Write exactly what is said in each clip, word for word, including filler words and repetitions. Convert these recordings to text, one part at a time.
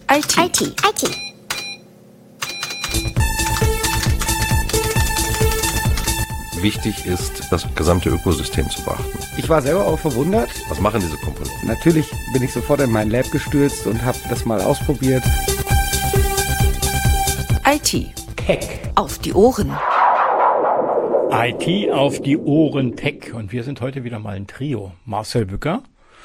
I T. I T. I T. Wichtig ist, das gesamte Ökosystem zu beachten. Ich war selber auch verwundert. Was machen diese Komponenten? Natürlich bin ich sofort in mein Lab gestürzt und habe das mal ausprobiert. I T. Tech. Auf die Ohren. I T auf die Ohren Tech. Und wir sind heute wieder mal ein Trio. Marcel Bücker,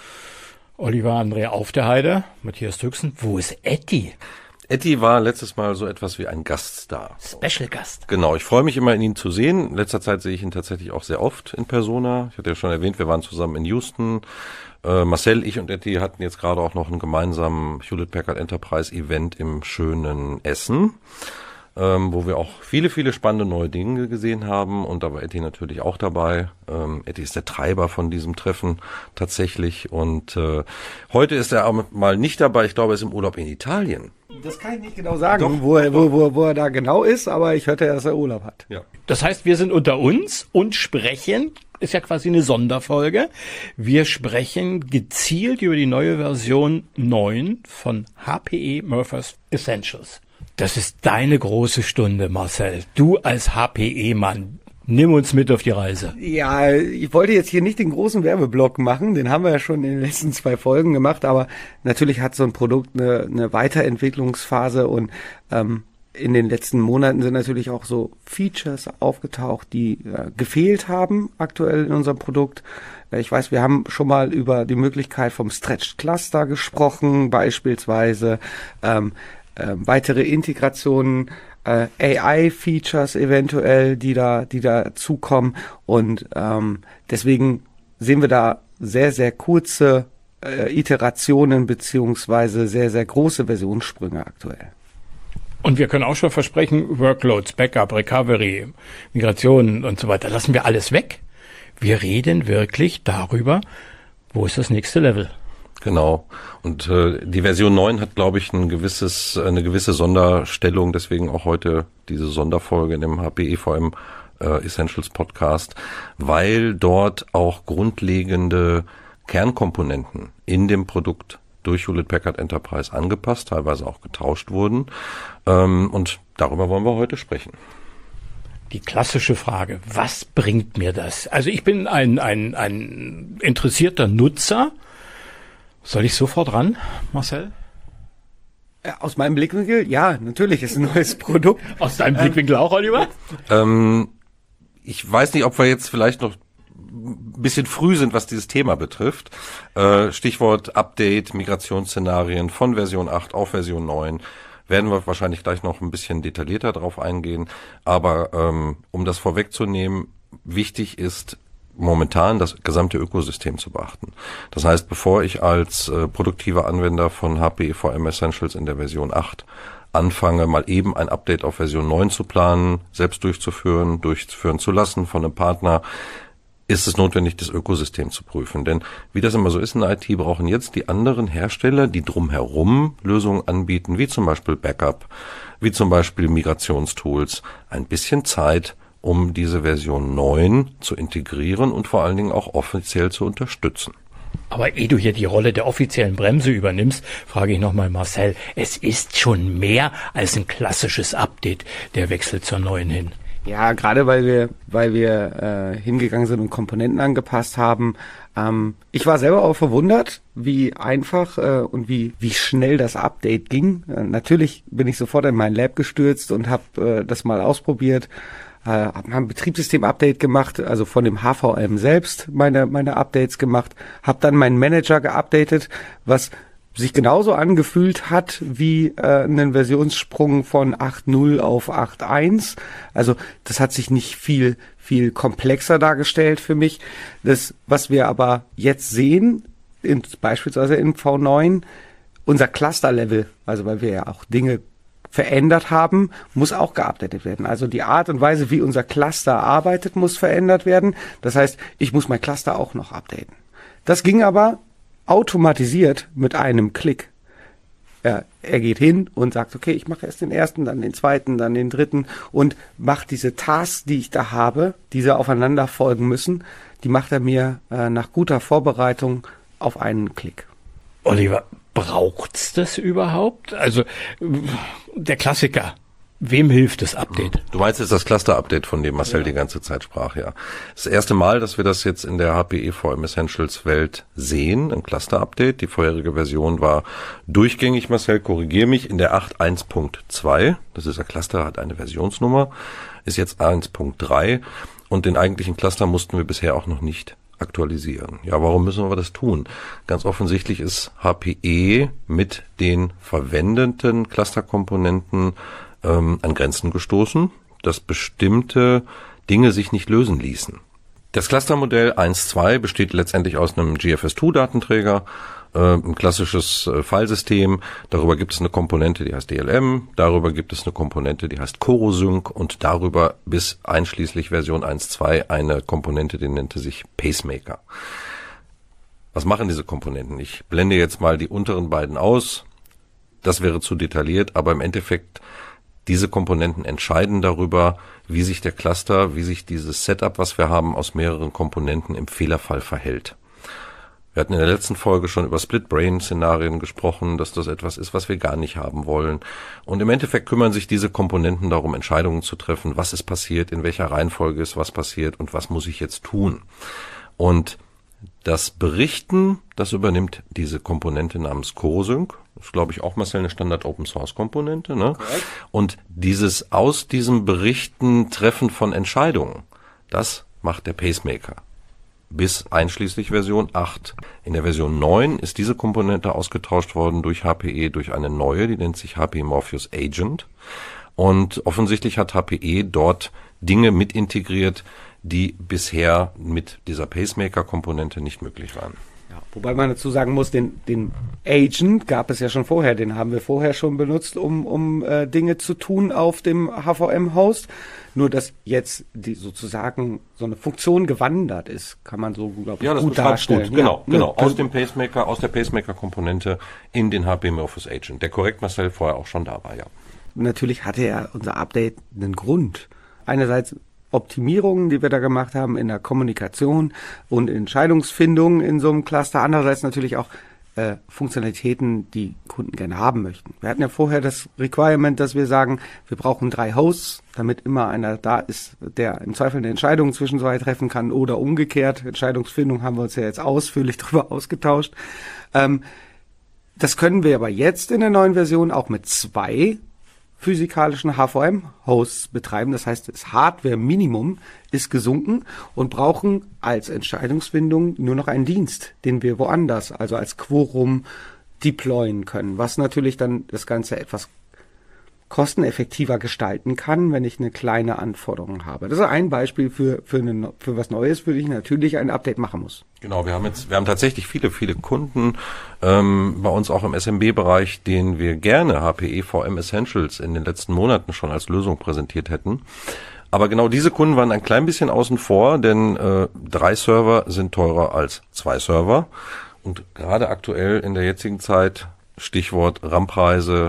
Oliver André Aufderheide, Matthias Düchsen. Wo ist Etty? Etty war letztes Mal so etwas wie ein Gaststar. Special Gast. Genau, ich freue mich immer, ihn zu sehen. In letzter Zeit sehe ich ihn tatsächlich auch sehr oft in Persona. Ich hatte ja schon erwähnt, wir waren zusammen in Houston. Äh, Marcel, ich und Etty hatten jetzt gerade auch noch einen gemeinsamen Hewlett-Packard Enterprise Event im schönen Essen, ähm, wo wir auch viele, viele spannende neue Dinge gesehen haben. Und da war Etty natürlich auch dabei. Ähm, Etty ist der Treiber von diesem Treffen tatsächlich. Und äh, heute ist er auch mal nicht dabei. Ich glaube, er ist im Urlaub in Italien. Das kann ich nicht genau sagen, Doch, wo, er, doch. wo, wo, wo er da genau ist, aber ich hörte, dass er Urlaub hat. Ja. Das heißt, wir sind unter uns und sprechen, ist ja quasi eine Sonderfolge. Wir sprechen gezielt über die neue Version neun von H P E Murphys Essentials. Das ist deine große Stunde, Marcel. Du als H P E-Mann. Nimm uns mit auf die Reise. Ja, ich wollte jetzt hier nicht den großen Werbeblock machen, den haben wir ja schon in den letzten zwei Folgen gemacht, aber natürlich hat so ein Produkt eine, eine Weiterentwicklungsphase und ähm, in den letzten Monaten sind natürlich auch so Features aufgetaucht, die äh, gefehlt haben aktuell in unserem Produkt. Äh, ich weiß, wir haben schon mal über die Möglichkeit vom Stretched Cluster gesprochen, beispielsweise ähm, äh, weitere Integrationen, Äh, A I-Features eventuell, die da, die da zukommen und ähm, deswegen sehen wir da sehr, sehr kurze äh, Iterationen beziehungsweise sehr, sehr große Versionssprünge aktuell. Und wir können auch schon versprechen, Workloads, Backup, Recovery, Migration und so weiter, lassen wir alles weg. Wir reden wirklich darüber, wo ist das nächste Level. Genau. Und äh, die Version neun hat, glaube ich, ein gewisses, eine gewisse Sonderstellung, deswegen auch heute diese Sonderfolge in dem H P E V M äh, Essentials Podcast, weil dort auch grundlegende Kernkomponenten in dem Produkt durch Hewlett-Packard Enterprise angepasst, teilweise auch getauscht wurden. Ähm, und darüber wollen wir heute sprechen. Die klassische Frage, was bringt mir das? Also ich bin ein, ein, ein interessierter Nutzer. Soll ich sofort ran, Marcel? Aus meinem Blickwinkel, ja, natürlich ist ein neues Produkt. Aus deinem Blickwinkel auch, Oliver? Ähm, ich weiß nicht, ob wir jetzt vielleicht noch ein bisschen früh sind, was dieses Thema betrifft. Äh, Stichwort Update, Migrationsszenarien von Version acht auf Version neun. Werden wir wahrscheinlich gleich noch ein bisschen detaillierter drauf eingehen. Aber ähm, um das vorwegzunehmen, wichtig ist, momentan das gesamte Ökosystem zu beachten. Das heißt, bevor ich als äh, produktiver Anwender von H P E V M Essentials in der Version acht anfange, mal eben ein Update auf Version neun zu planen, selbst durchzuführen, durchführen zu lassen von einem Partner, ist es notwendig, das Ökosystem zu prüfen. Denn wie das immer so ist in der I T, brauchen jetzt die anderen Hersteller, die drumherum Lösungen anbieten, wie zum Beispiel Backup, wie zum Beispiel Migrationstools, ein bisschen Zeit, um diese Version neun zu integrieren und vor allen Dingen auch offiziell zu unterstützen. Aber ehe du hier die Rolle der offiziellen Bremse übernimmst, frage ich nochmal Marcel, es ist schon mehr als ein klassisches Update, der Wechsel zur neuen hin. Ja, gerade weil wir, weil wir äh, hingegangen sind und Komponenten angepasst haben. Ähm, ich war selber auch verwundert, wie einfach äh, und wie wie schnell das Update ging. Äh, natürlich bin ich sofort in mein Lab gestürzt und habe äh, das mal ausprobiert. Äh, habe ein Betriebssystem-Update gemacht, also von dem H V M selbst meine meine Updates gemacht. Habe dann meinen Manager geupdatet, was sich genauso angefühlt hat wie äh, einen Versionssprung von acht Punkt null auf acht Punkt eins. Also das hat sich nicht viel viel komplexer dargestellt für mich. Das, was wir aber jetzt sehen, in, beispielsweise in V neun, unser Cluster-Level, also weil wir ja auch Dinge verändert haben, muss auch geupdatet werden. Also die Art und Weise, wie unser Cluster arbeitet, muss verändert werden. Das heißt, ich muss mein Cluster auch noch updaten. Das ging aber automatisiert mit einem Klick. Er, er geht hin und sagt, okay, ich mache erst den ersten, dann den zweiten, dann den dritten und macht diese Tasks, die ich da habe, diese aufeinander folgen müssen, die macht er mir äh, nach guter Vorbereitung auf einen Klick. Oliver, Braucht's das überhaupt? Also der Klassiker. Wem hilft das Update? Du meinst jetzt das Cluster-Update, von dem Marcel ja. die ganze Zeit sprach, ja. Das erste Mal, dass wir das jetzt in der H P E V M Essentials Welt sehen, ein Cluster-Update. Die vorherige Version war durchgängig, Marcel, korrigier mich, in der acht Punkt eins Punkt zwei. Das ist der Cluster, hat eine Versionsnummer, ist jetzt eins Punkt drei und den eigentlichen Cluster mussten wir bisher auch noch nicht aktualisieren. Ja, warum müssen wir das tun? Ganz offensichtlich ist H P E mit den verwendeten Clusterkomponenten ähm, an Grenzen gestoßen, dass bestimmte Dinge sich nicht lösen ließen. Das Clustermodell eins Punkt zwei besteht letztendlich aus einem G F S zwei Datenträger, äh, ein klassisches äh, Filesystem. Darüber gibt es eine Komponente, die heißt D L M. Darüber gibt es eine Komponente, die heißt CoroSync. Und darüber bis einschließlich Version eins Punkt zwei eine Komponente, die nannte sich Pacemaker. Was machen diese Komponenten? Ich blende jetzt mal die unteren beiden aus. Das wäre zu detailliert, aber im Endeffekt diese Komponenten entscheiden darüber, wie sich der Cluster, wie sich dieses Setup, was wir haben, aus mehreren Komponenten im Fehlerfall verhält. Wir hatten in der letzten Folge schon über Split-Brain-Szenarien gesprochen, dass das etwas ist, was wir gar nicht haben wollen. Und im Endeffekt kümmern sich diese Komponenten darum, Entscheidungen zu treffen, was ist passiert, in welcher Reihenfolge ist was passiert und was muss ich jetzt tun. Und das Berichten, das übernimmt diese Komponente namens CoroSync. Das ist, glaube ich, auch, Marcel, eine Standard-Open-Source-Komponente. Ne? Und dieses aus diesem Berichten Treffen von Entscheidungen, das macht der Pacemaker. Bis einschließlich Version acht. In der Version neun ist diese Komponente ausgetauscht worden durch H P E, durch eine neue, die nennt sich H P E Morpheus Agent. Und offensichtlich hat H P E dort Dinge mit integriert, die bisher mit dieser Pacemaker-Komponente nicht möglich waren. Ja, wobei man dazu sagen muss, den, den Agent gab es ja schon vorher, den haben wir vorher schon benutzt, um, um äh, Dinge zu tun auf dem H V M-Host. Nur, dass jetzt die sozusagen so eine Funktion gewandert ist, kann man so, glaube ich, ja, das gut darstellen. Gut. Genau, ja, genau. Ne, aus dem Pacemaker, aus der Pacemaker-Komponente in den H P E Morpheus Agent, der korrekt, Marcel, vorher auch schon da war, ja. Natürlich hatte ja unser Update einen Grund. Einerseits Optimierungen, die wir da gemacht haben in der Kommunikation und Entscheidungsfindung in so einem Cluster. Andererseits natürlich auch äh, Funktionalitäten, die Kunden gerne haben möchten. Wir hatten ja vorher das Requirement, dass wir sagen, wir brauchen drei Hosts, damit immer einer da ist, der im Zweifel eine Entscheidung zwischen zwei treffen kann oder umgekehrt. Entscheidungsfindung haben wir uns ja jetzt ausführlich drüber ausgetauscht. Ähm, das können wir aber jetzt in der neuen Version auch mit zwei physikalischen H V M-Hosts betreiben. Das heißt, das Hardware-Minimum ist gesunken und brauchen als Entscheidungsfindung nur noch einen Dienst, den wir woanders, also als Quorum, deployen können, was natürlich dann das Ganze etwas kosteneffektiver gestalten kann, wenn ich eine kleine Anforderung habe. Das ist ein Beispiel für für, eine, für was Neues, für das ich natürlich ein Update machen muss. Genau, wir haben jetzt, wir haben tatsächlich viele, viele Kunden ähm, bei uns auch im S M B-Bereich, denen wir gerne H P E V M Essentials in den letzten Monaten schon als Lösung präsentiert hätten. Aber genau diese Kunden waren ein klein bisschen außen vor, denn äh, drei Server sind teurer als zwei Server. Und gerade aktuell in der jetzigen Zeit, Stichwort RAM-Preise,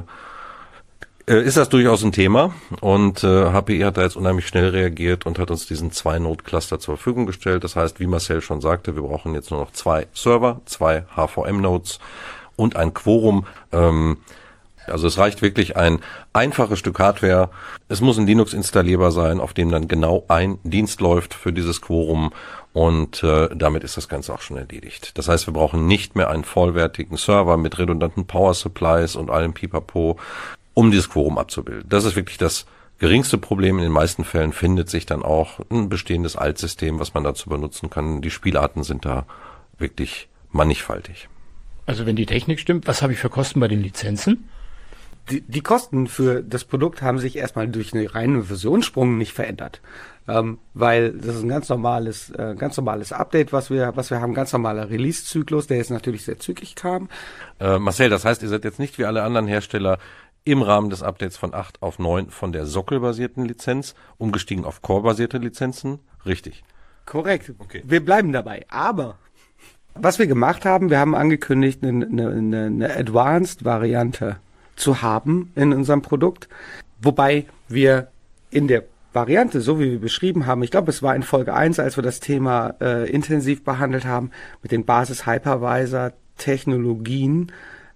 ist das durchaus ein Thema und äh, H P E hat da jetzt unheimlich schnell reagiert und hat uns diesen zwei-Node-Cluster zur Verfügung gestellt. Das heißt, wie Marcel schon sagte, wir brauchen jetzt nur noch zwei Server, zwei H V M-Nodes und ein Quorum. Ähm, also es reicht wirklich ein einfaches Stück Hardware. Es muss ein Linux installierbar sein, auf dem dann genau ein Dienst läuft für dieses Quorum und äh, damit ist das Ganze auch schon erledigt. Das heißt, wir brauchen nicht mehr einen vollwertigen Server mit redundanten Power Supplies und allem Pipapo, um dieses Quorum abzubilden. Das ist wirklich das geringste Problem. In den meisten Fällen findet sich dann auch ein bestehendes Altsystem, was man dazu benutzen kann. Die Spielarten sind da wirklich mannigfaltig. Also wenn die Technik stimmt, was habe ich für Kosten bei den Lizenzen? Die, die Kosten für das Produkt haben sich erstmal durch einen reinen Versionssprung nicht verändert. Ähm, weil das ist ein ganz normales, äh, ganz normales Update, was wir, was wir haben, ganz normaler Release-Zyklus, der jetzt natürlich sehr zügig kam. Äh, Marcel, das heißt, ihr seid jetzt nicht wie alle anderen Hersteller im Rahmen des Updates von acht auf neun von der sockelbasierten Lizenz umgestiegen auf Core-basierte Lizenzen? Richtig. Korrekt. Okay. Wir bleiben dabei. Aber was wir gemacht haben, wir haben angekündigt, eine, eine, eine Advanced-Variante zu haben in unserem Produkt. Wobei wir in der Variante, so wie wir beschrieben haben, ich glaube, es war in Folge eins, als wir das Thema äh, intensiv behandelt haben, mit den Basis-Hypervisor-Technologien,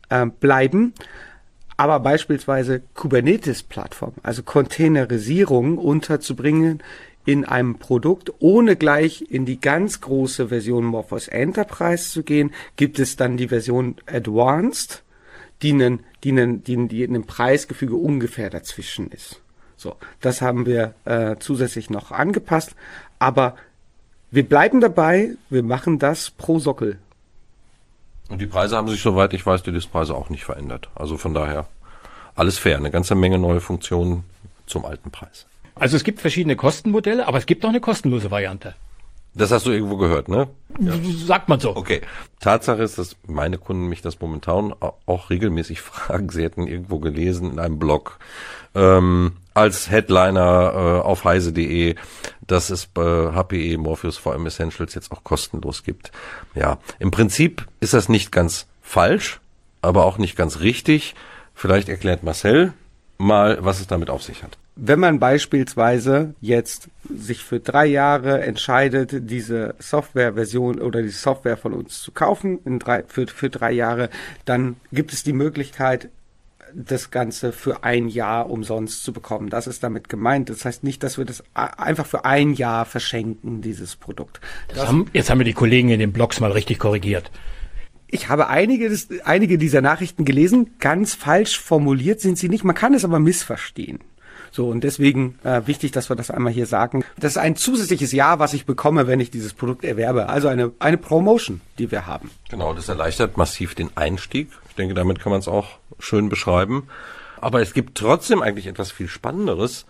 äh, bleiben. Aber beispielsweise Kubernetes-Plattform, also Containerisierung unterzubringen in einem Produkt, ohne gleich in die ganz große Version Morphos Enterprise zu gehen, gibt es dann die Version Advanced, die einen, die einen, die, die in einem Preisgefüge ungefähr dazwischen ist. So, das haben wir äh, zusätzlich noch angepasst, aber wir bleiben dabei, wir machen das pro Sockel. Und die Preise haben sich, soweit ich weiß, die Listpreise auch nicht verändert. Also von daher alles fair, eine ganze Menge neue Funktionen zum alten Preis. Also es gibt verschiedene Kostenmodelle, aber es gibt auch eine kostenlose Variante. Das hast du irgendwo gehört, ne? Ja. Sagt man so. Okay. Tatsache ist, dass meine Kunden mich das momentan auch regelmäßig fragen. Sie hätten irgendwo gelesen in einem Blog ähm, als Headliner äh, auf heise punkt de, dass es bei H P E Morpheus V M Essentials jetzt auch kostenlos gibt. Ja, im Prinzip ist das nicht ganz falsch, aber auch nicht ganz richtig. Vielleicht erklärt Marcel mal, was es damit auf sich hat. Wenn man beispielsweise jetzt sich für drei Jahre entscheidet, diese Softwareversion oder die Software von uns zu kaufen, in drei, für, für drei Jahre, dann gibt es die Möglichkeit, das Ganze für ein Jahr umsonst zu bekommen. Das ist damit gemeint. Das heißt nicht, dass wir das einfach für ein Jahr verschenken, dieses Produkt. Das haben, jetzt haben wir die Kollegen in den Blogs mal richtig korrigiert. Ich habe einige, des, einige dieser Nachrichten gelesen, ganz falsch formuliert sind sie nicht. Man kann es aber missverstehen. So, und deswegen äh, wichtig, dass wir das einmal hier sagen. Das ist ein zusätzliches Jahr, was ich bekomme, wenn ich dieses Produkt erwerbe. Also eine, eine Promotion, die wir haben. Genau, das erleichtert massiv den Einstieg. Ich denke, damit kann man es auch schön beschreiben. Aber es gibt trotzdem eigentlich etwas viel Spannenderes,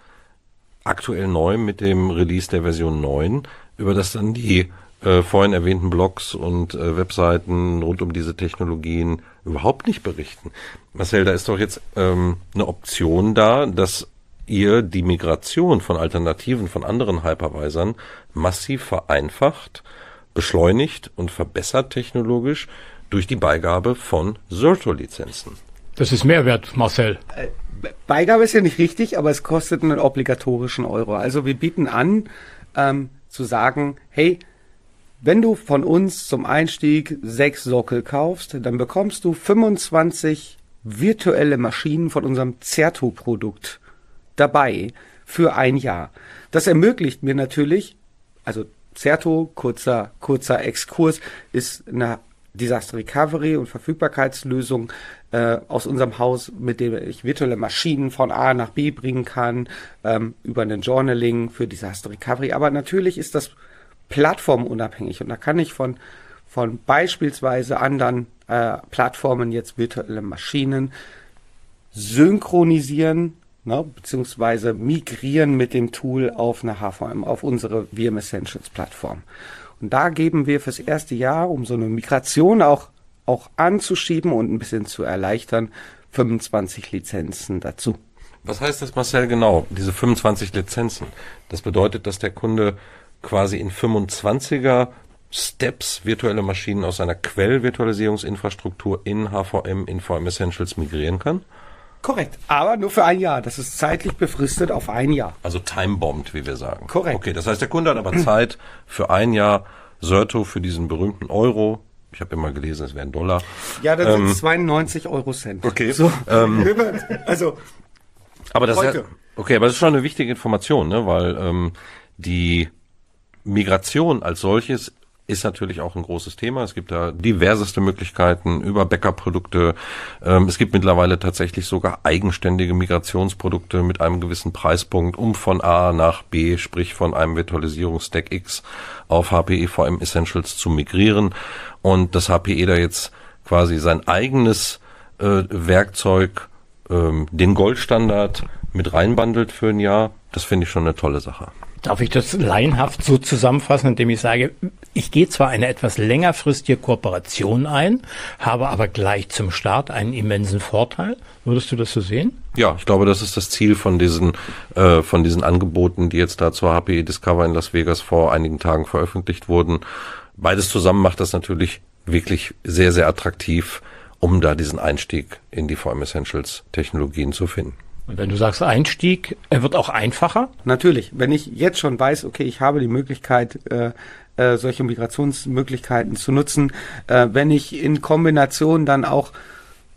aktuell neu mit dem Release der Version neun, über das dann die äh, vorhin erwähnten Blogs und äh, Webseiten rund um diese Technologien überhaupt nicht berichten. Marcel, da ist doch jetzt ähm, eine Option da, dass ihr die Migration von Alternativen von anderen Hypervisern massiv vereinfacht, beschleunigt und verbessert technologisch durch die Beigabe von Zerto-Lizenzen. Das ist Mehrwert, Marcel. Äh, Beigabe ist ja nicht richtig, aber es kostet einen obligatorischen Euro. Also wir bieten an, ähm, zu sagen, hey, wenn du von uns zum Einstieg sechs Sockel kaufst, dann bekommst du fünfundzwanzig virtuelle Maschinen von unserem Zerto-Produkt dabei für ein Jahr. Das ermöglicht mir natürlich, also Zerto, kurzer, kurzer Exkurs, ist eine Disaster Recovery und Verfügbarkeitslösung äh, aus unserem Haus, mit dem ich virtuelle Maschinen von A nach B bringen kann, ähm, über einen Journaling für Disaster Recovery. Aber natürlich ist das plattformunabhängig und da kann ich von, von beispielsweise anderen äh, Plattformen jetzt virtuelle Maschinen synchronisieren, ne, beziehungsweise migrieren mit dem Tool auf eine H V M, auf unsere V M Essentials Plattform. Und da geben wir fürs erste Jahr, um so eine Migration auch, auch anzuschieben und ein bisschen zu erleichtern, fünfundzwanzig Lizenzen dazu. Was heißt das, Marcel, genau, diese fünfundzwanzig Lizenzen? Das bedeutet, dass der Kunde quasi in fünfundzwanziger Steps virtuelle Maschinen aus einer Quell-Virtualisierungsinfrastruktur in H V M, in V M Essentials migrieren kann? Korrekt, aber nur für ein Jahr. Das ist zeitlich befristet auf ein Jahr. Also time-bombed, wie wir sagen. Korrekt. Okay, das heißt, der Kunde hat aber Zeit für ein Jahr Zerto für diesen berühmten Euro. Ich habe immer gelesen, es wären Dollar. Ja, das ähm, sind zweiundneunzig Euro Cent. Okay. So, Ähm, also, aber das heute. Ist, okay, aber das ist schon eine wichtige Information, ne? Weil ähm, die Migration als solches ist natürlich auch ein großes Thema. Es gibt da diverseste Möglichkeiten über Backup-Produkte. Ähm, es gibt mittlerweile tatsächlich sogar eigenständige Migrationsprodukte mit einem gewissen Preispunkt, um von A nach B, sprich von einem Virtualisierungsstack X auf H P E V M Essentials zu migrieren. Und dass H P E da jetzt quasi sein eigenes äh, Werkzeug, ähm, den Goldstandard mit reinbandelt für ein Jahr, das finde ich schon eine tolle Sache. Darf ich das laienhaft so zusammenfassen, indem ich sage, ich gehe zwar eine etwas längerfristige Kooperation ein, habe aber gleich zum Start einen immensen Vorteil. Würdest du das so sehen? Ja, ich glaube, das ist das Ziel von diesen äh, von diesen Angeboten, die jetzt da zur H P E Discover in Las Vegas vor einigen Tagen veröffentlicht wurden. Beides zusammen macht das natürlich wirklich sehr, sehr attraktiv, um da diesen Einstieg in die V M Essentials Technologien zu finden. Und wenn du sagst Einstieg, er wird auch einfacher? Natürlich, wenn ich jetzt schon weiß, okay, ich habe die Möglichkeit, äh, äh, solche Migrationsmöglichkeiten zu nutzen, äh, wenn ich in Kombination dann auch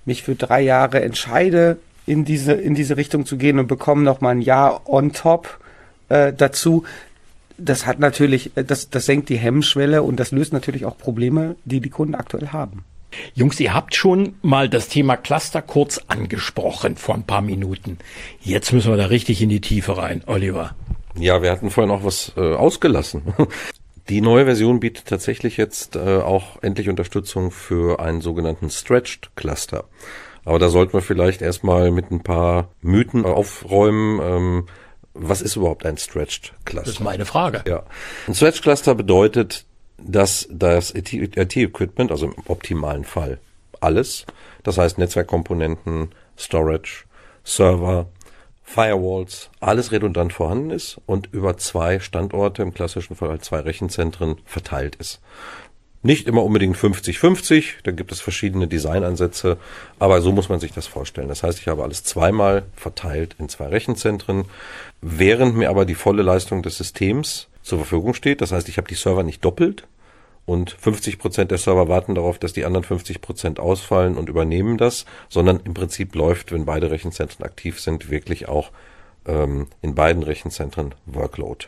mich für drei Jahre entscheide, in diese, in diese Richtung zu gehen und bekomme noch mal ein Jahr on top äh, dazu. Das hat natürlich, das, das senkt die Hemmschwelle und das löst natürlich auch Probleme, die die Kunden aktuell haben. Jungs, ihr habt schon mal das Thema Cluster kurz angesprochen vor ein paar Minuten. Jetzt müssen wir da richtig in die Tiefe rein, Oliver. Ja, wir hatten vorhin auch was äh, ausgelassen. Die neue Version bietet tatsächlich jetzt äh, auch endlich Unterstützung für einen sogenannten Stretched Cluster. Aber da sollten wir vielleicht erstmal mit ein paar Mythen aufräumen. Ähm, was ist überhaupt ein Stretched Cluster? Das ist meine Frage. Ja, ein Stretched Cluster bedeutet, dass das I T-Equipment, also im optimalen Fall alles, das heißt Netzwerkkomponenten, Storage, Server, Firewalls, alles redundant vorhanden ist und über zwei Standorte, im klassischen Fall zwei Rechenzentren, verteilt ist. Nicht immer unbedingt fünfzig fünfzig, da gibt es verschiedene Designansätze, aber so muss man sich das vorstellen. Das heißt, ich habe alles zweimal verteilt in zwei Rechenzentren, während mir aber die volle Leistung des Systems zur Verfügung steht. Das heißt, ich habe die Server nicht doppelt und fünfzig Prozent der Server warten darauf, dass die anderen fünfzig Prozent ausfallen und übernehmen das, sondern im Prinzip läuft, wenn beide Rechenzentren aktiv sind, wirklich auch ähm, in beiden Rechenzentren Workload.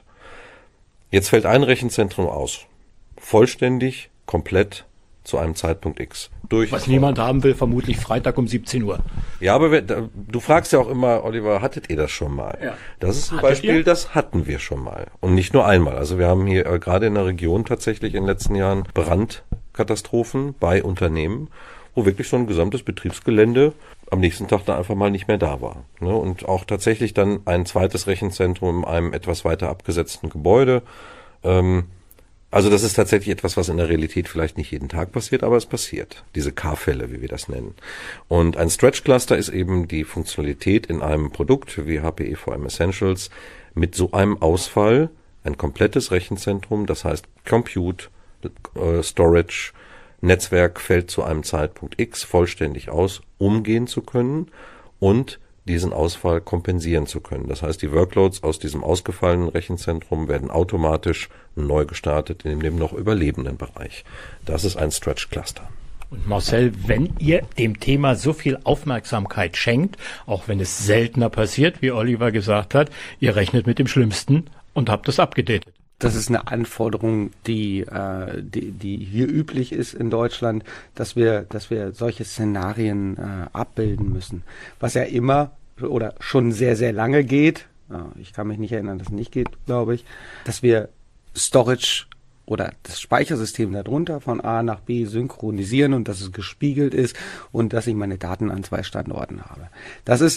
Jetzt fällt ein Rechenzentrum aus. Vollständig, komplett zu einem Zeitpunkt X. Durch Was niemand haben will, vermutlich Freitag um siebzehn Uhr. Ja, aber wir, da, du fragst ja auch immer, Oliver, hattet ihr das schon mal? Ja. Das ist ein Hattet Beispiel, ihr? Das hatten wir schon mal. Und nicht nur einmal. Also wir haben hier äh, gerade in der Region tatsächlich in den letzten Jahren Brandkatastrophen bei Unternehmen, wo wirklich so ein gesamtes Betriebsgelände am nächsten Tag dann einfach mal nicht mehr da war. Ne? Und auch tatsächlich dann ein zweites Rechenzentrum in einem etwas weiter abgesetzten Gebäude. Ähm, Also das ist tatsächlich etwas, was in der Realität vielleicht nicht jeden Tag passiert, aber es passiert. Diese K-Fälle, wie wir das nennen. Und ein Stretch Cluster ist eben die Funktionalität in einem Produkt wie H P E V M Essentials mit so einem Ausfall, ein komplettes Rechenzentrum, das heißt Compute, äh, Storage, Netzwerk fällt zu einem Zeitpunkt X vollständig aus, umgehen zu können und diesen Ausfall kompensieren zu können. Das heißt, die Workloads aus diesem ausgefallenen Rechenzentrum werden automatisch neu gestartet in dem noch überlebenden Bereich. Das ist ein Stretch Cluster. Und Marcel, wenn ihr dem Thema so viel Aufmerksamkeit schenkt, auch wenn es seltener passiert, wie Oliver gesagt hat, ihr rechnet mit dem Schlimmsten und habt es abgedatet. Das ist eine Anforderung, die, äh, die, die hier üblich ist in Deutschland, dass wir, dass wir solche Szenarien äh, abbilden müssen. Was ja immer oder schon sehr, sehr lange geht, äh, ich kann mich nicht erinnern, dass es nicht geht, glaube ich, dass wir Storage oder das Speichersystem darunter von A nach B synchronisieren und dass es gespiegelt ist und dass ich meine Daten an zwei Standorten habe. Das ist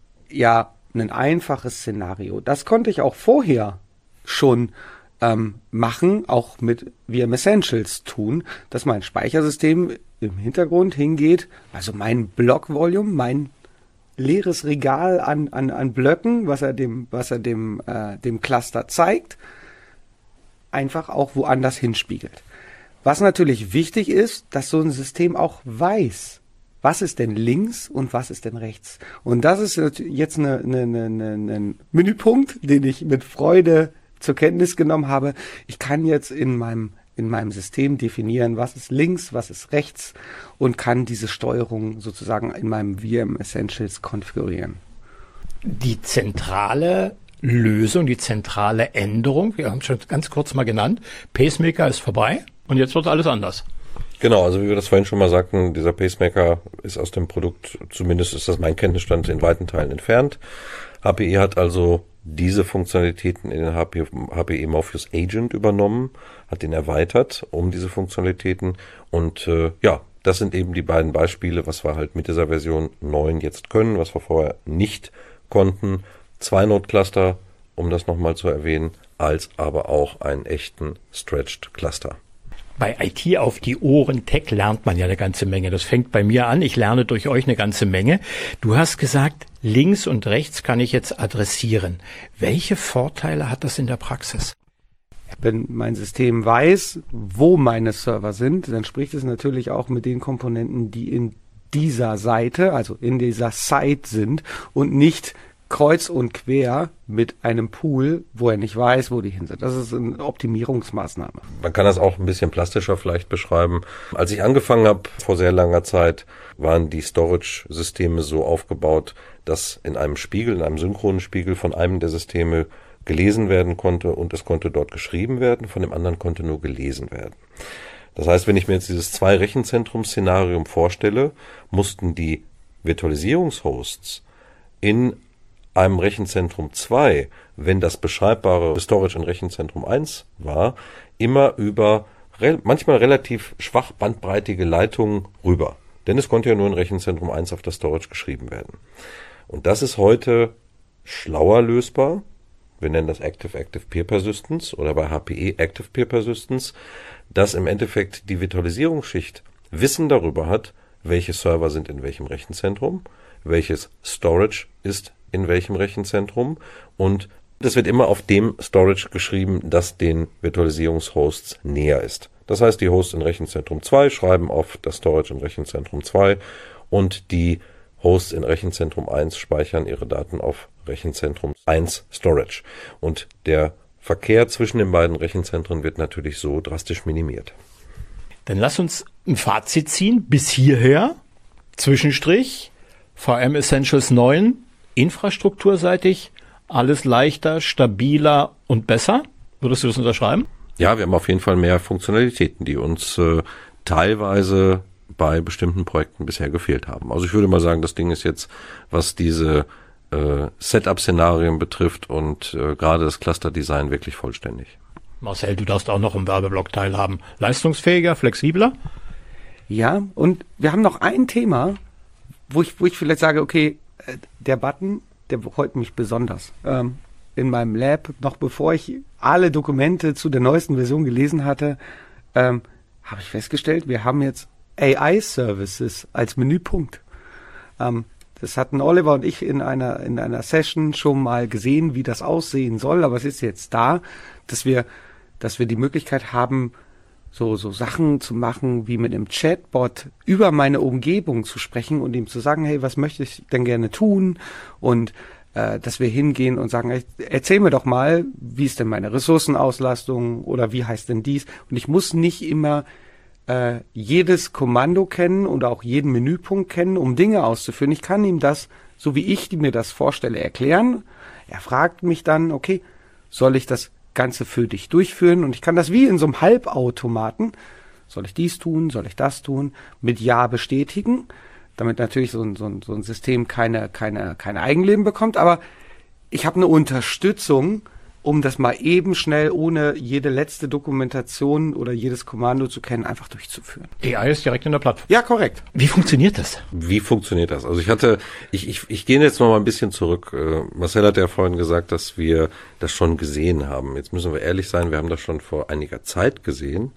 ja ein einfaches Szenario. Das konnte ich auch vorher schon ähm, machen, auch mit V M Essentials tun, dass mein Speichersystem im Hintergrund hingeht, also mein Block-Volume, mein leeres Regal an, an, an Blöcken, was er dem, was er dem, äh, dem Cluster zeigt, einfach auch woanders hinspiegelt. Was natürlich wichtig ist, dass so ein System auch weiß, was ist denn links und was ist denn rechts. Und das ist jetzt eine, eine, eine, eine, ein Menüpunkt, den ich mit Freude zur Kenntnis genommen habe. Ich kann jetzt in meinem in meinem System definieren, was ist links, was ist rechts und kann diese Steuerung sozusagen in meinem V M Essentials konfigurieren. Die zentrale Lösung, die zentrale Änderung, wir haben es schon ganz kurz mal genannt, Pacemaker ist vorbei und jetzt wird alles anders. Genau, also wie wir das vorhin schon mal sagten, dieser Pacemaker ist aus dem Produkt, zumindest ist das mein Kenntnisstand, in weiten Teilen entfernt. H P E hat also diese Funktionalitäten in den H P E Morpheus Agent übernommen, hat den erweitert um diese Funktionalitäten und äh, ja, das sind eben die beiden Beispiele, was wir halt mit dieser Version neun jetzt können, was wir vorher nicht konnten. Zwei Node-Cluster, um das nochmal zu erwähnen, als aber auch einen echten Stretched Cluster. Bei I T auf die Ohren Tech lernt man ja eine ganze Menge. Das fängt bei mir an. Ich lerne durch euch eine ganze Menge. Du hast gesagt, links und rechts kann ich jetzt adressieren. Welche Vorteile hat das in der Praxis? Wenn mein System weiß, wo meine Server sind, dann spricht es natürlich auch mit den Komponenten, die in dieser Seite, also in dieser Site sind und nicht kreuz und quer mit einem Pool, wo er nicht weiß, wo die hin sind. Das ist eine Optimierungsmaßnahme. Man kann das auch ein bisschen plastischer vielleicht beschreiben. Als ich angefangen habe, vor sehr langer Zeit, waren die Storage-Systeme so aufgebaut, dass in einem Spiegel, in einem synchronen Spiegel von einem der Systeme gelesen werden konnte und es konnte dort geschrieben werden, von dem anderen konnte nur gelesen werden. Das heißt, wenn ich mir jetzt dieses Zwei-Rechenzentrum-Szenarium vorstelle, mussten die Virtualisierungshosts in einem Rechenzentrum zwei, wenn das beschreibbare Storage in Rechenzentrum eins war, immer über re- manchmal relativ schwach bandbreitige Leitungen rüber. Denn es konnte ja nur in Rechenzentrum eins auf das Storage geschrieben werden. Und das ist heute schlauer lösbar. Wir nennen das Active-Active Peer Persistence oder bei H P E Active Peer Persistence, dass im Endeffekt die Virtualisierungsschicht Wissen darüber hat, welche Server sind in welchem Rechenzentrum, welches Storage ist in welchem Rechenzentrum und das wird immer auf dem Storage geschrieben, das den Virtualisierungshosts näher ist. Das heißt, die Hosts in Rechenzentrum zwei schreiben auf das Storage in Rechenzentrum zwei und die Hosts in Rechenzentrum eins speichern ihre Daten auf Rechenzentrum eins Storage. Und der Verkehr zwischen den beiden Rechenzentren wird natürlich so drastisch minimiert. Dann lass uns ein Fazit ziehen. Bis hierher, Zwischenstrich, V M Essentials neun, infrastrukturseitig, alles leichter, stabiler und besser. Würdest du das unterschreiben? Ja, wir haben auf jeden Fall mehr Funktionalitäten, die uns äh, teilweise bei bestimmten Projekten bisher gefehlt haben. Also ich würde mal sagen, das Ding ist jetzt, was diese äh, Setup-Szenarien betrifft und äh, gerade das Cluster-Design wirklich vollständig. Marcel, du darfst auch noch im Werbeblock teilhaben. Leistungsfähiger, flexibler? Ja, und wir haben noch ein Thema, wo ich, wo ich vielleicht sage, okay, der Button, der freut mich besonders. Ähm, in meinem Lab, noch bevor ich alle Dokumente zu der neuesten Version gelesen hatte, ähm, habe ich festgestellt, wir haben jetzt A I-Services als Menüpunkt. Ähm, das hatten Oliver und ich in einer, in einer Session schon mal gesehen, wie das aussehen soll, aber es ist jetzt da, dass wir, dass wir die Möglichkeit haben, so, so Sachen zu machen, wie mit einem Chatbot über meine Umgebung zu sprechen und ihm zu sagen, hey, was möchte ich denn gerne tun? Und äh, dass wir hingehen und sagen, hey, erzähl mir doch mal, wie ist denn meine Ressourcenauslastung oder wie heißt denn dies? Und ich muss nicht immer äh, jedes Kommando kennen oder auch jeden Menüpunkt kennen, um Dinge auszuführen. Ich kann ihm das, so wie ich mir das vorstelle, erklären. Er fragt mich dann, okay, soll ich das Ganze für dich durchführen? Und ich kann das wie in so einem Halbautomaten, soll ich dies tun, soll ich das tun, mit Ja bestätigen, damit natürlich so ein, so ein, so ein System keine, keine, keine Eigenleben bekommt, aber ich habe eine Unterstützung, um das mal eben schnell, ohne jede letzte Dokumentation oder jedes Kommando zu kennen, einfach durchzuführen. A I ist direkt in der Plattform. Ja, korrekt. Wie funktioniert das? Wie funktioniert das? Also ich hatte, ich, ich, ich gehe jetzt noch mal ein bisschen zurück. Äh, Marcel hat ja vorhin gesagt, dass wir das schon gesehen haben. Jetzt müssen wir ehrlich sein, wir haben das schon vor einiger Zeit gesehen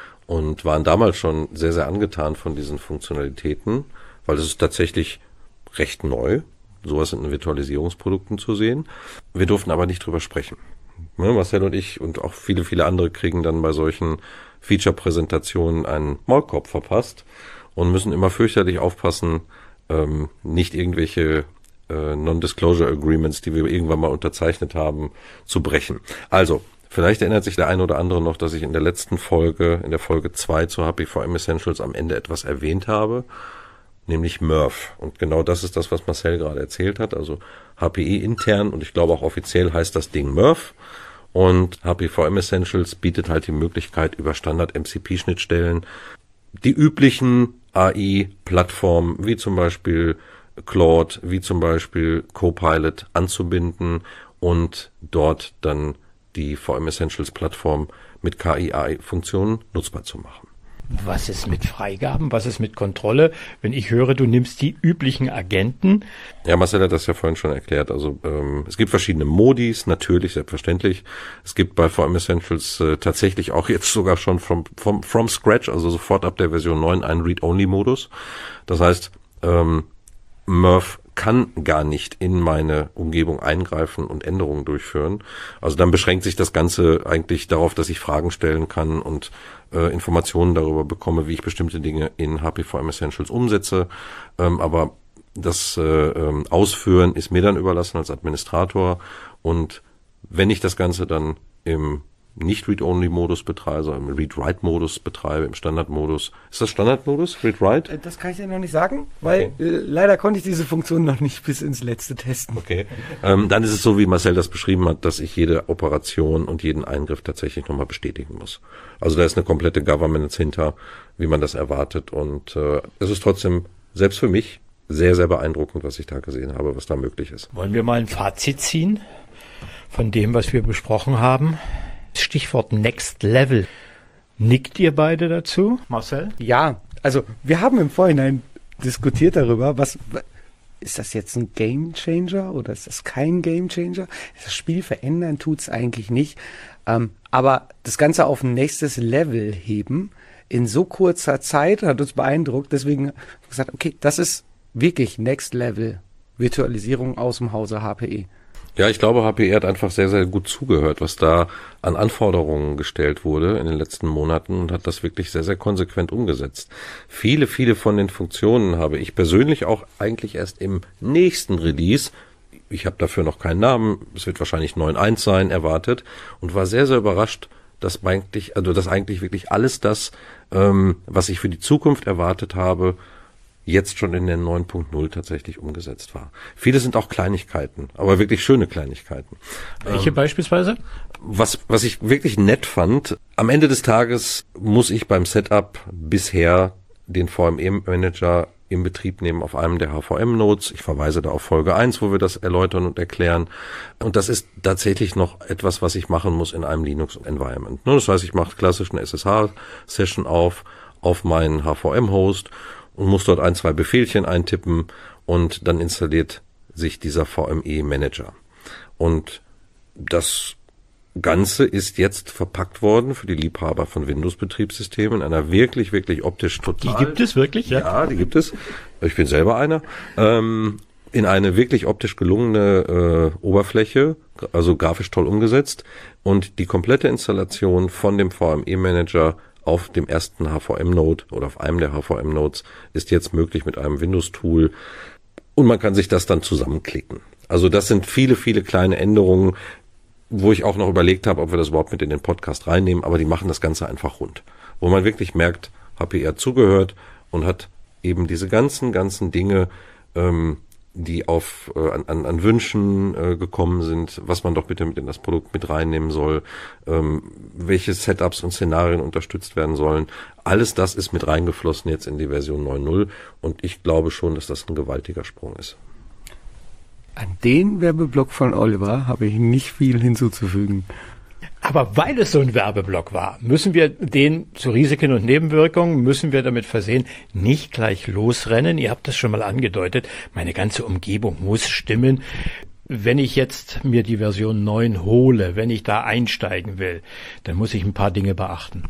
und waren damals schon sehr, sehr angetan von diesen Funktionalitäten, weil es ist tatsächlich recht neu, sowas in Virtualisierungsprodukten zu sehen. Wir durften aber nicht drüber sprechen. Marcel und ich und auch viele, viele andere kriegen dann bei solchen Feature-Präsentationen einen Maulkorb verpasst und müssen immer fürchterlich aufpassen, ähm, nicht irgendwelche äh, Non-Disclosure Agreements, die wir irgendwann mal unterzeichnet haben, zu brechen. Also, vielleicht erinnert sich der eine oder andere noch, dass ich in der letzten Folge, in der Folge zwei zu H P V M Essentials am Ende etwas erwähnt habe, nämlich Murph. Und genau das ist das, was Marcel gerade erzählt hat. Also H P E intern und ich glaube auch offiziell heißt das Ding Murph. Und H P V M Essentials bietet halt die Möglichkeit, über Standard-M C P-Schnittstellen die üblichen A I-Plattformen, wie zum Beispiel Claude, wie zum Beispiel Copilot anzubinden und dort dann die V M Essentials-Plattform mit K I-A I-Funktionen nutzbar zu machen. Was ist mit Freigaben? Was ist mit Kontrolle? Wenn ich höre, du nimmst die üblichen Agenten. Ja, Marcel hat das ja vorhin schon erklärt. Also ähm, es gibt verschiedene Modis, natürlich, selbstverständlich. Es gibt bei V M Essentials äh, tatsächlich auch jetzt sogar schon from, from, from scratch, also sofort ab der Version neun, einen Read-Only-Modus. Das heißt, ähm, Murph kann gar nicht in meine Umgebung eingreifen und Änderungen durchführen. Also dann beschränkt sich das Ganze eigentlich darauf, dass ich Fragen stellen kann und äh, Informationen darüber bekomme, wie ich bestimmte Dinge in H P V M Essentials umsetze. Ähm, aber Das äh, ähm, Ausführen ist mir dann überlassen als Administrator, und wenn ich das Ganze dann im nicht Read-Only-Modus betreibe, also im Read-Write-Modus betreibe, im Standard-Modus. Ist das Standard-Modus, Read-Write? Das kann ich dir noch nicht sagen, weil okay. äh, leider konnte ich diese Funktion noch nicht bis ins Letzte testen. Okay. Ähm, dann ist es so, wie Marcel das beschrieben hat, dass ich jede Operation und jeden Eingriff tatsächlich nochmal bestätigen muss. Also da ist eine komplette Governance hinter, wie man das erwartet, und äh, es ist trotzdem, selbst für mich, sehr, sehr beeindruckend, was ich da gesehen habe, was da möglich ist. Wollen wir mal ein Fazit ziehen von dem, was wir besprochen haben? Stichwort Next Level. Nickt ihr beide dazu, Marcel? Ja, also wir haben im Vorhinein diskutiert darüber, was ist das jetzt ein Game Changer oder ist das kein Game Changer? Das Spiel verändern tut's eigentlich nicht, ähm, aber das Ganze auf ein nächstes Level heben in so kurzer Zeit hat uns beeindruckt. Deswegen haben wir gesagt, okay, das ist wirklich Next Level Virtualisierung aus dem Hause H P E. Ja, ich glaube, H P E hat einfach sehr, sehr gut zugehört, was da an Anforderungen gestellt wurde in den letzten Monaten, und hat das wirklich sehr, sehr konsequent umgesetzt. Viele, viele von den Funktionen habe ich persönlich auch eigentlich erst im nächsten Release, ich habe dafür noch keinen Namen, es wird wahrscheinlich neun Punkt eins sein, erwartet, und war sehr, sehr überrascht, dass eigentlich, also dass eigentlich wirklich alles das, ähm, was ich für die Zukunft erwartet habe, jetzt schon in der neun Punkt null tatsächlich umgesetzt war. Viele sind auch Kleinigkeiten, aber wirklich schöne Kleinigkeiten. Welche ähm, beispielsweise? Was, was ich wirklich nett fand, am Ende des Tages muss ich beim Setup bisher den V M E-Manager in Betrieb nehmen auf einem der H V M-Nodes. Ich verweise da auf Folge eins, wo wir das erläutern und erklären. Und das ist tatsächlich noch etwas, was ich machen muss in einem Linux-Environment. Das heißt, ich mache klassisch eine S S H-Session auf, auf meinen H V M-Host, und muss dort ein, zwei Befehlchen eintippen, und dann installiert sich dieser V M E-Manager. Und das Ganze ist jetzt verpackt worden für die Liebhaber von Windows-Betriebssystemen in einer wirklich, wirklich optisch total... Die gibt es wirklich, ja? Ja, die gibt es. Ich bin selber einer. Ähm, in eine wirklich optisch gelungene äh, Oberfläche, also grafisch toll umgesetzt. Und die komplette Installation von dem V M E-Manager auf dem ersten H V M-Node oder auf einem der H V M-Nodes ist jetzt möglich mit einem Windows-Tool, und man kann sich das dann zusammenklicken. Also das sind viele, viele kleine Änderungen, wo ich auch noch überlegt habe, ob wir das überhaupt mit in den Podcast reinnehmen, aber die machen das Ganze einfach rund. Wo man wirklich merkt, H P E hat zugehört und hat eben diese ganzen, ganzen Dinge, ähm, die auf äh, an, an Wünschen äh, gekommen sind, was man doch bitte mit in das Produkt mit reinnehmen soll, ähm, welche Setups und Szenarien unterstützt werden sollen. Alles das ist mit reingeflossen jetzt in die Version neun Punkt null, und ich glaube schon, dass das ein gewaltiger Sprung ist. An den Werbeblock von Oliver habe ich nicht viel hinzuzufügen. Aber weil es so ein Werbeblock war, müssen wir den zu Risiken und Nebenwirkungen, müssen wir damit versehen, nicht gleich losrennen. Ihr habt das schon mal angedeutet, meine ganze Umgebung muss stimmen. Wenn ich jetzt mir die Version neun hole, wenn ich da einsteigen will, dann muss ich ein paar Dinge beachten.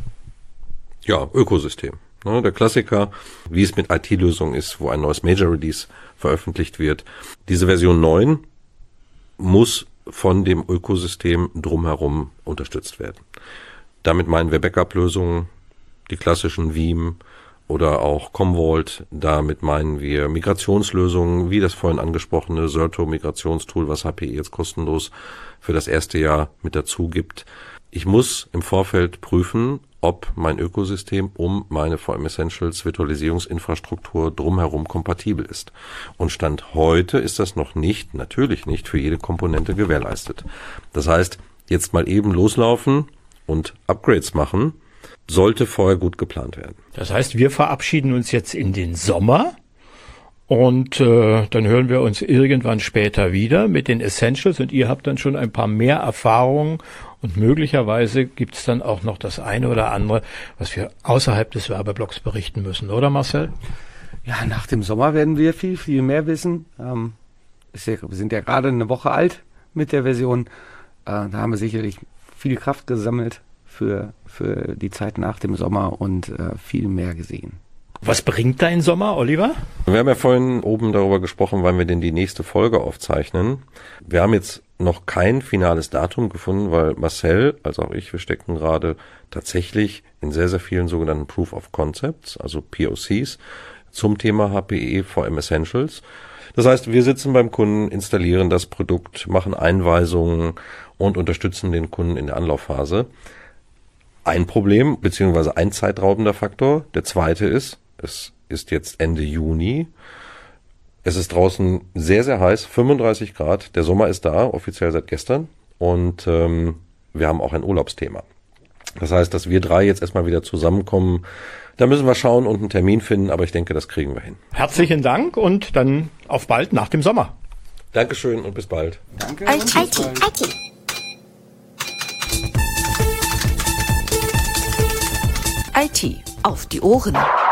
Ja, Ökosystem. Ne, der Klassiker, wie es mit I T-Lösungen ist, wo ein neues Major Release veröffentlicht wird. Diese Version neun muss von dem Ökosystem drumherum unterstützt werden. Damit meinen wir Backup-Lösungen, die klassischen Veeam oder auch Commvault. Damit meinen wir Migrationslösungen, wie das vorhin angesprochene Zerto-Migrationstool, was H P E jetzt kostenlos für das erste Jahr mit dazu gibt. Ich muss im Vorfeld prüfen, ob mein Ökosystem um meine V M Essentials Virtualisierungsinfrastruktur drumherum kompatibel ist. Und Stand heute ist das noch nicht, natürlich nicht, für jede Komponente gewährleistet. Das heißt, jetzt mal eben loslaufen und Upgrades machen, sollte vorher gut geplant werden. Das heißt, wir verabschieden uns jetzt in den Sommer. Und äh, dann hören wir uns irgendwann später wieder mit den Essentials, und ihr habt dann schon ein paar mehr Erfahrungen, und möglicherweise gibt es dann auch noch das eine oder andere, was wir außerhalb des Werbeblocks berichten müssen, oder Marcel? Ja, nach dem Sommer werden wir viel, viel mehr wissen. Ähm, ist ja, wir sind ja gerade eine Woche alt mit der Version. Äh, da haben wir sicherlich viel Kraft gesammelt für, für die Zeit nach dem Sommer und äh, viel mehr gesehen. Was bringt dein Sommer, Oliver? Wir haben ja vorhin oben darüber gesprochen, wann wir denn die nächste Folge aufzeichnen. Wir haben jetzt noch kein finales Datum gefunden, weil Marcel, als auch ich, wir stecken gerade tatsächlich in sehr, sehr vielen sogenannten Proof of Concepts, also P O Cs, zum Thema H P E V M Essentials. Das heißt, wir sitzen beim Kunden, installieren das Produkt, machen Einweisungen und unterstützen den Kunden in der Anlaufphase. Ein Problem, beziehungsweise ein zeitraubender Faktor. Der zweite ist, es ist jetzt Ende Juni. Es ist draußen sehr, sehr heiß, fünfunddreißig Grad. Der Sommer ist da, offiziell seit gestern. Und ähm, wir haben auch ein Urlaubsthema. Das heißt, dass wir drei jetzt erstmal wieder zusammenkommen. Da müssen wir schauen und einen Termin finden, aber ich denke, das kriegen wir hin. Herzlichen Dank und dann auf bald nach dem Sommer. Dankeschön und bis bald. Danke. I T, I T, I T. I T auf die Ohren.